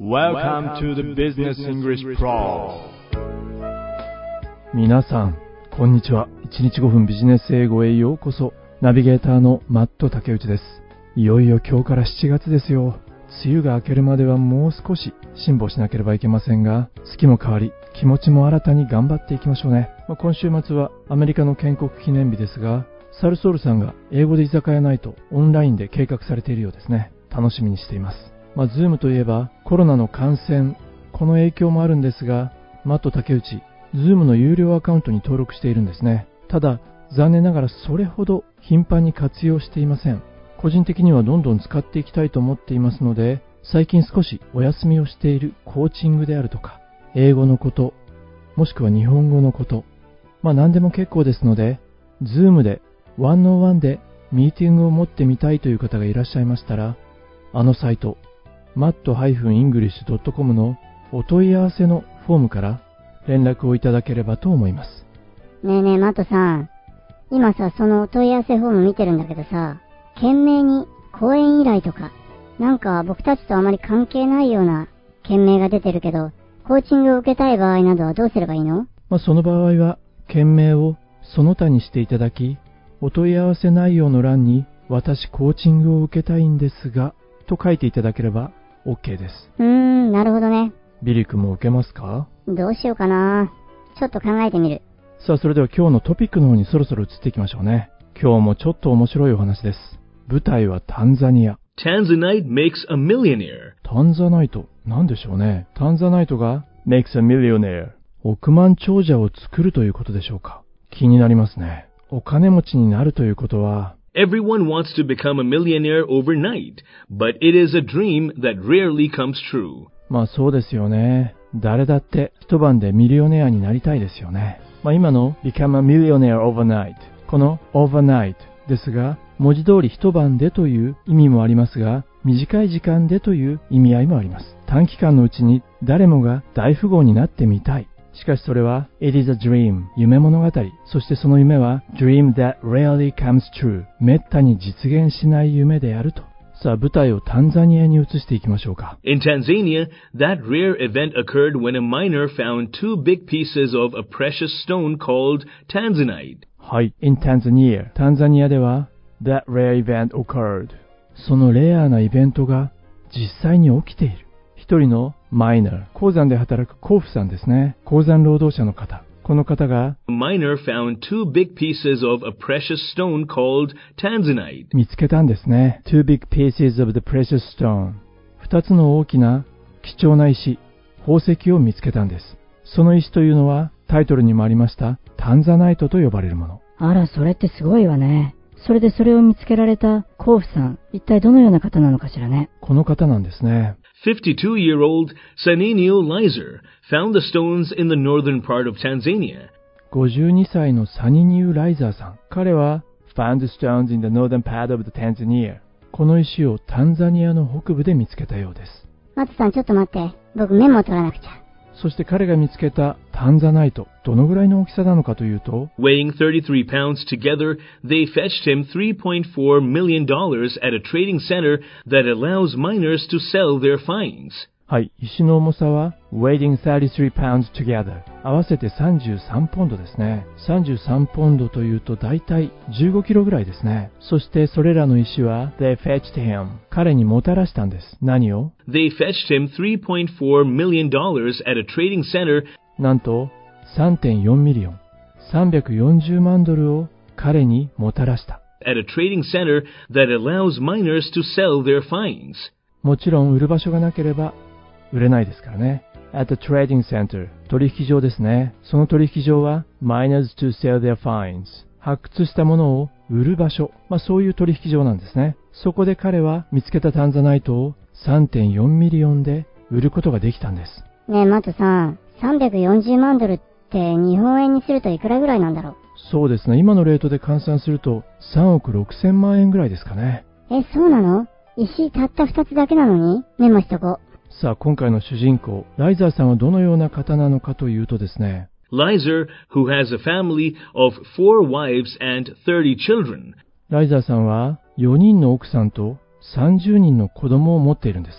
Welcome to the Business English Pro。 皆さん、こんにちは。1日5分ビジネス英語へようこそ。ナビゲーターのマット竹内です。いよいよ今日から7月ですよ。梅雨が明けるまではもう少し辛抱しなければいけませんが、月も変わり、気持ちも新たに頑張っていきましょうね。今週末はアメリカの建国記念日ですが、サルソールさんが英語で居酒屋ナイトオンラインで計画されているようですね。楽しみにしています。ズームといえばコロナの感染、この影響もあるんですが、マット竹内、ズームの有料アカウントに登録しているんですね。ただ、残念ながらそれほど頻繁に活用していません。個人的にはどんどん使っていきたいと思っていますので、最近少しお休みをしているコーチングであるとか、英語のこと、もしくは日本語のこと、何でも結構ですので、ズームで101でミーティングを持ってみたいという方がいらっしゃいましたら、あのサイト、matt-english.com のお問い合わせのフォームから連絡をいただければと思います。 ねえねえ、マットさん。今さ、そのお問い合わせフォーム見てるんだけどさ、懸命に講演依頼とか、なんか僕たちとあまり関係ないような件名が出てるけど、コーチングを受けたい場合などはどうすればいいの？ その場合は、件名をその他にしていただき、お問い合わせ内容の欄に、私コーチングを受けたいんですが、と書いていただければ OK です。 なるほどね。 ビリー君も受けますか？ どうしようかな。ちょっと考えてみる。 さあ、それでは今日のトピックの方にそろそろ移っていきましょうね。今日もちょっと面白いお話です。舞台はタンザニア。 Tanzanite makes a millionaire。 タンザナイト、なんでしょうね。タンザナイトが makes a millionaire。億万長者を作るということでしょうか。気になりますね。お金持ちになるということは、 Everyone wants to become a millionaire overnight, but it is a dream that rarely comes true. そうですよね。誰だって一晩でミリオネアになりたいですよね。今の become a millionaire overnight、 この overnight ですが、文字通り一晩でという意味もありますが、短い時間でという意味合いもあります。短期間のうちに誰もが大富豪になってみたい。しかしそれは It is a dream、 夢物語。そしてその夢は Dream that rarely comes true、 めったに実現しない夢であると。さあ、舞台をタンザニアに移していきましょうか。 In Tanzania, that rare event occurred when a miner found two big pieces of a precious stone called Tanzanite. はい、In Tanzania、 タンザニアでは That rare event occurred、 そのレアなイベントが実際に起きている。一人のマイナー、鉱山で働く鉱夫さんですね。鉱山労働者の方。この方が A miner found two big pieces of a precious stone called Tanzanite. 見つけたんですね。Two big pieces of the precious stone。 二つの大きな貴重な石、宝石を見つけたんです。その石というのはタイトルにもありましたタンザナイトと呼ばれるもの。 あら、それってすごいわね。それでそれを見つけられた鉱夫さん、一体どのような方なのかしらね。 この方なんですね。 52-year-old Saninio Lizer found the stones in the northern part of Tanzania. 52歳のサニニュー・ライザーさん。彼は found the stones in the northern part of the Tanzania。 この石をタンザニアの北部で見つけたようです。 マットさん、ちょっと待って。僕メモ取らなくちゃ。 そして彼が見つけたタンザナイト、どのぐらいの大きさなのかというと、 Weighing 33 pounds together, they fetched him $3.4 million at a trading center that allows miners to sell their finds. はい、石の重さは weighing 33 pounds together、 合わせて33ポンドですね。33ポンドというと大体15キロぐらいですね。そしてそれらの石は they fetched him、 彼にもたらしたんです。何を？ They fetched him $3.4 million at a trading center. なんと 3.4 ミリオン、340万ドルを彼にもたらした。 At a trading center that allows miners to sell their finds. もちろん売る場所がなければ売れないですからね。At the trading center、 取引所ですね。その取引所は miners to sell their finds、 発掘したものを売る場所、そういう取引所なんですね。そこで彼は見つけたタンザナイトを 3.4 ミリオンで売ることができたんです。 ねえ、マットさん、340万ドルって日本円にするといくらぐらいなんだろう？ そうですね。今のレートで換算すると3億6千万円ぐらいですかね。 そうなの？石たった2つだけなのに？メモしとこう。 さあ、今回の主人公、ライザーさんはどのような方なのかというとですね、 Lizer, who has a family of 4 wives and 30 children. ライザーさんは4人の奥さんと30人の子供を持っているんですね。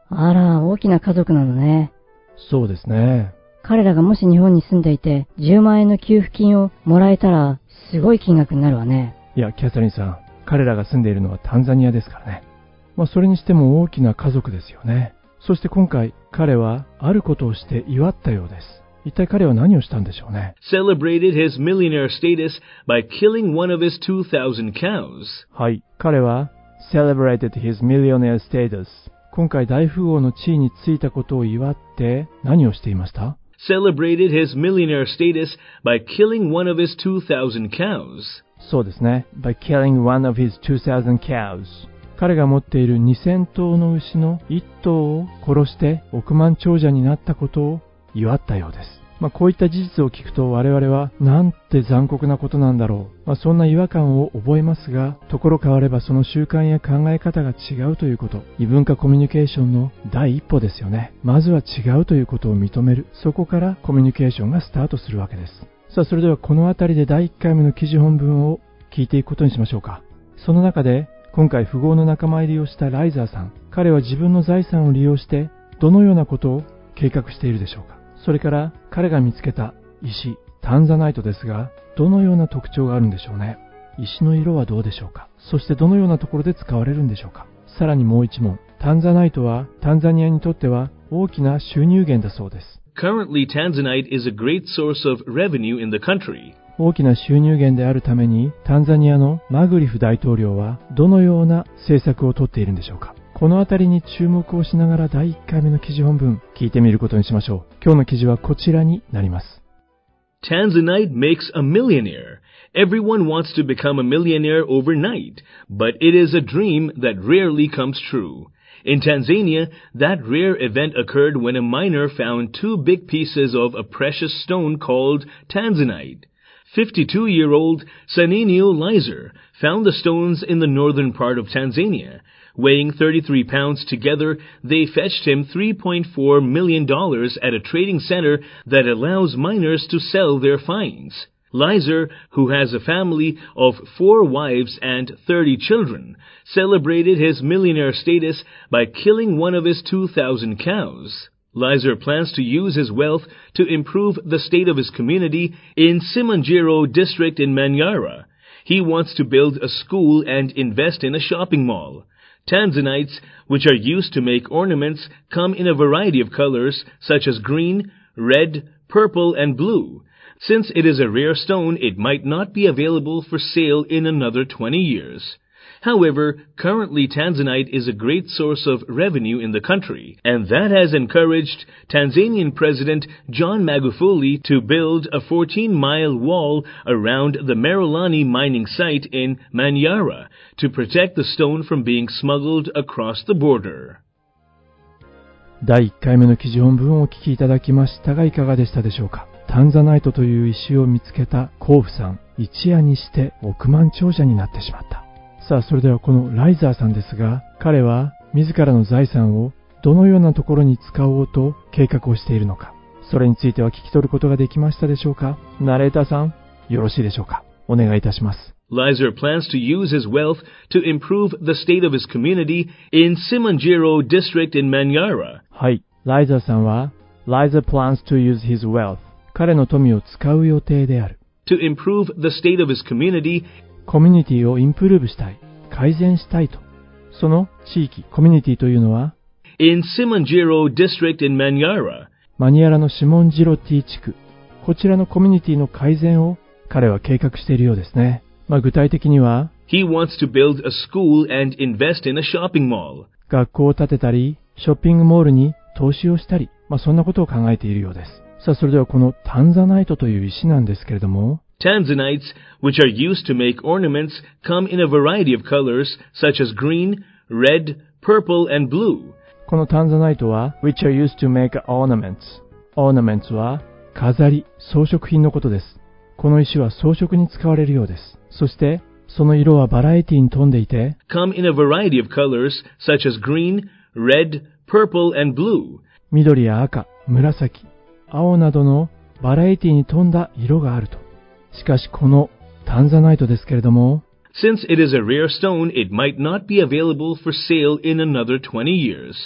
あら、大きな家族なのね。 そうですね。 彼らがもし日本に住んでいて10万円の給付金をもらえたらすごい金額になるわね。 いや、キャサリンさん、彼らが住んでいるのはタンザニアですからね。それにしても大きな家族ですよね。そして今回、彼はあることをして祝ったようです。一体彼は何をしたんでしょうね。 Celebrated his millionaire status by killing one of his 2,000 cows. はい、彼は celebrated his millionaire status。今回大富豪の地位についたことを祝って何をしていました？ Celebrated his millionaire status by killing one of his 2,000 cows. そうですね。by killing one of his 2,000 cows。彼が持っている2000頭の牛の1頭を殺して億万長者になったことを祝ったようです。こういった事実を聞くと我々はなんて残酷なことなんだろう。そんな違和感を覚えますが、ところ変わればその習慣や考え方が違うということ、異文化コミュニケーションの第一歩ですよね。まずは違うということを認める。そこからコミュニケーションがスタートするわけです。さあ、それではこのあたりで第1回目の記事本文を聞いていくことにしましょうか。その中で今回富豪の仲間入りをしたライザーさん、彼は自分の財産を利用してどのようなことを計画しているでしょうか。それから彼が見つけた石、タンザナイトですが、どのような特徴があるんでしょうね。石の色はどうでしょうか。そしてどのようなところで使われるんでしょうか。さらにもう一問、タンザナイトはタンザニアにとっては大きな収入源だそうです。 Currently, Tanzanite is a great source of revenue in the country. 大きな収入源であるために、タンザニアのマグリフ大統領はどのような政策をとっているんでしょうか。このあたりに注目をしながら第1回目の記事本文聞いてみることにしましょう。今日の記事はこちらになります。 Tanzanite makes a millionaire. Everyone wants to become a millionaire overnight, but it is a dream that rarely comes true. In Tanzania, that rare event occurred when a miner found two big pieces of a precious stone called Tanzanite. 52-year-old Saninio Lizer found the stones in the northern part of Tanzania. Weighing 33 pounds together, they fetched him $3.4 million at a trading center that allows miners to sell their finds. Lizer, who has a family of 4 wives and 30 children, celebrated his millionaire status by killing one of his 2,000 cows. Lizer plans to use his wealth to improve the state of his community in Simanjiro district in Manyara. He wants to build a school and invest in a shopping mall. Tanzanites, which are used to make ornaments, come in a variety of colors such as green, red, purple, and blue. Since it is a rare stone, it might not be available for sale in another 20 years. However, currently Tanzanite is a great source of revenue in the country, and that has encouraged Tanzanian President John Magufuli to build a 14-mile wall around the Merulani mining site in Manyara to protect the stone from being smuggled across the border. 第1回目の記事本文をお聞きいただきましたがいかがでしたでしょうか。タンザナイトという石を見つけたコーフさん、一夜にして億万長者になってしまった。さあ、それではこのライザーさんですが、彼は自らの財産をどのようなところに使おうと計画をしているのか、それについては聞き取ることができましたでしょうか。ナレーターさん、よろしいでしょうか。お願いいたします。 Lizer plans to use his wealth to improve the state of his community in Simanjiro district in Manyara. はい、ライザーさんは Lizer plans to use his wealth、彼の富を使う予定である。 To improve the state of his community、 コミュニティをインプルーブしたい、改善したいと。その地域、コミュニティというのは in Simanjiro district in Manyara。 マニアラのシモンジロティ地区。こちらのコミュニティの改善を彼は計画しているようですね。具体的には He wants to build a school and invest in a shopping mall。 学校を建てたり、ショッピングモールに投資をしたり、そんなことを考えているようです。さあ、それではこのタンザナイトという石なんですけれども、 Tanzanites, which are used to make ornaments, come in a variety of colors such as green, red, purple, and blue. このタンザナイトは which are used to make ornaments。ornaments は飾り、装飾品のことです。この石は装飾に使われるようです。そしてその色はバラエティに富んでいて come in a variety of colors such as green, red, purple, and blue. 緑や赤、紫、青などのバラエティに富んだ色があると。しかしこのタンザナイトですけれども、 Since it is a rare stone, it might not be available for sale in another 20 years.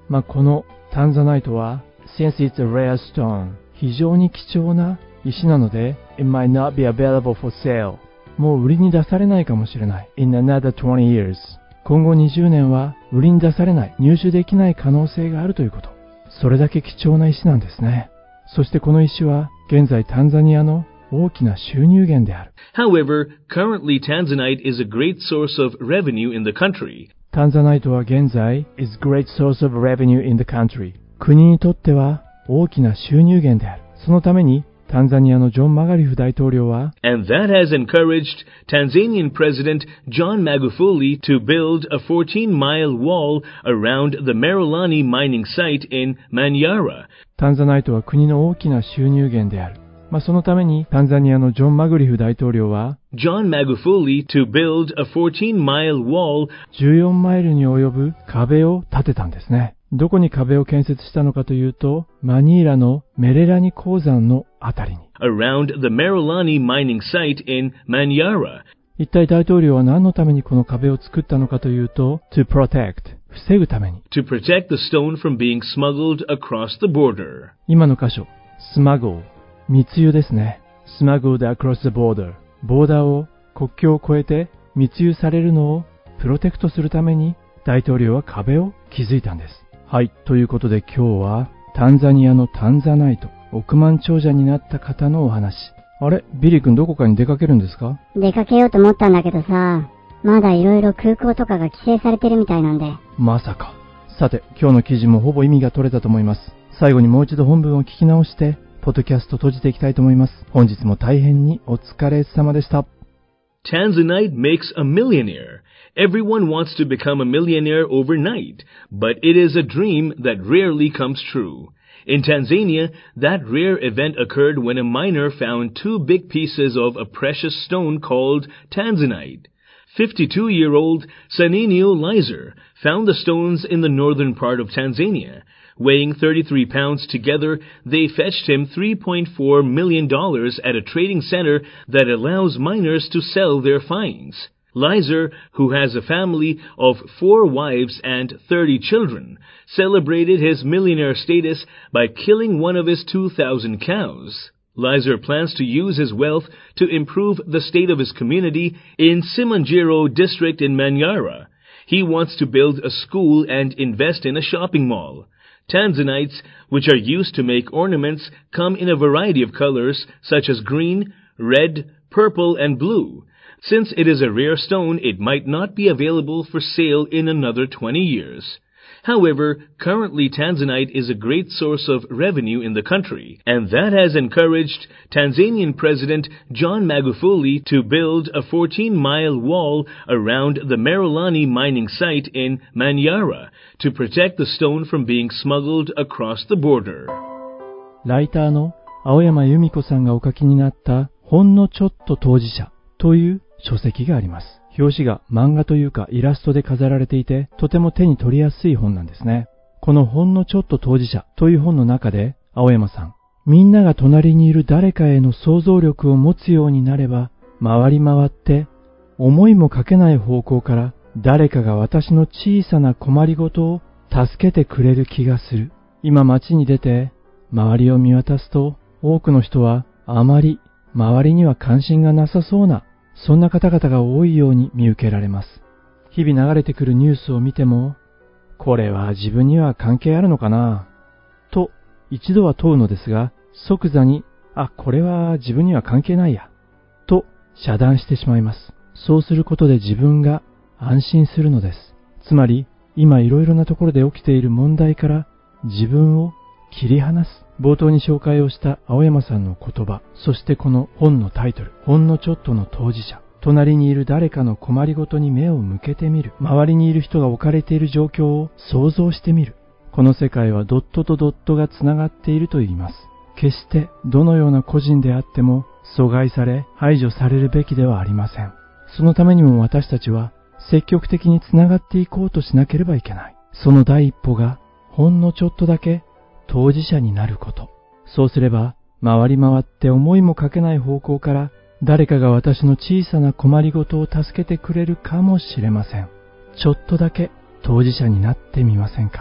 このタンザナイトは、since it's a rare stone、非常に貴重な石なので、it might not be available for sale。もう売りに出されないかもしれない。in another 20 years。今後20年は売りに出されない、入手できない可能性があるということ。それだけ貴重な石なんですね。そしてこの石は現在タンザニアの大きな収入源である。 However, currently Tanzanite is a great source of revenue in the country. タンザナイトは現在 is great source of revenue in the country。国にとっては大きな収入源である。そのためにタンザニアのジョン・マガリフ大統領は And that has encouraged Tanzanian President John Magufuli to build a 14-mile wall around the Merulani mining site in Manyara. タンザナイトは国の大きな収入源である。そのためにタンザニアのジョン・マグリフ大統領は John Magufuli to build a 14-mile wall 14マイルに及ぶ壁を建てたんですね。どこに壁を建設したのかというと、マニーラのメレラニ鉱山のあたりに。 around the Merulani mining site in Manyara. 一体大統領は何のためにこの壁を作ったのかというと、to protect、防ぐために。 To protect the stone from being smuggled across the border. 今の箇所、smuggle、密輸ですね。smuggled across the border。ボーダーを国境を越えて密輸されるのをプロテクトするために大統領は壁を築いたんです。はい、ということで今日はタンザニアのタンザナイト、億万長者になった方のお話。あれ、ビリー君どこかに出かけるんですか？ 出かけようと思ったんだけどさ、まだいろいろ空港とかが規制されてるみたいなんで。 まさか。さて、今日の記事もほぼ意味が取れたと思います。最後にもう一度本文を聞き直して、ポッドキャスト閉じていきたいと思います。本日も大変にお疲れ様でした。 Tanzanite makes a millionaire. Everyone wants to become a millionaire overnight, but it is a dream that rarely comes true. In Tanzania, that rare event occurred when a miner found two big pieces of a precious stone called Tanzanite. 52-year-old Saninio Lizer found the stones in the northern part of Tanzania. Weighing 33 pounds together, they fetched him $3.4 million at a trading center that allows miners to sell their finds. Lizer, who has a family of 4 wives and 30 children, celebrated his millionaire status by killing one of his 2,000 cows. Lizer plans to use his wealth to improve the state of his community in Simanjiro district in Manyara. He wants to build a school and invest in a shopping mall. Tanzanites, which are used to make ornaments, come in a variety of colors such as green, red, purple, and blue. Since it is a rare stone, it might not be available for sale in another 20 years. However, currently Tanzanite is a great source of revenue in the country, and that has encouraged Tanzanian President John Magufuli to build a 14-mile wall around the Merulani mining site in Manyara to protect the stone from being smuggled across the border. ライターの青山由美子さんがお書きになったほんのちょっと当事者という書籍があります。表紙が漫画というかイラストで飾られていて、とても手に取りやすい本なんですね。このほんのちょっと当事者という本の中で、青山さん、みんなが隣にいる誰かへの想像力を持つようになれば、回り回って思いもかけない方向から誰かが私の小さな困りごとを助けてくれる気がする。今街に出て周りを見渡すと、多くの人はあまり周りには関心がなさそうな、そんな方々が多いように見受けられます。日々流れてくるニュースを見ても、これは自分には関係あるのかなと一度は問うのですが、即座に、これは自分には関係ないやと遮断してしまいます。そうすることで自分が安心するのです。つまり、今いろいろなところで起きている問題から自分を切り離す。冒頭に紹介をした青山さんの言葉、そしてこの本のタイトル、ほんのちょっとの当事者。隣にいる誰かの困りごとに目を向けてみる。周りにいる人が置かれている状況を想像してみる。この世界はドットとドットがつながっていると言います。決してどのような個人であっても阻害され排除されるべきではありません。そのためにも私たちは積極的につながっていこうとしなければいけない。その第一歩がほんのちょっとだけ当事者になること。そうすれば、回り回って思いもかけない方向から誰かが私の小さな困りごとを助けてくれるかもしれません。ちょっとだけ当事者になってみませんか。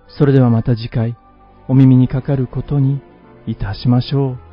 それではまた次回、お耳にかかることにいたしましょう。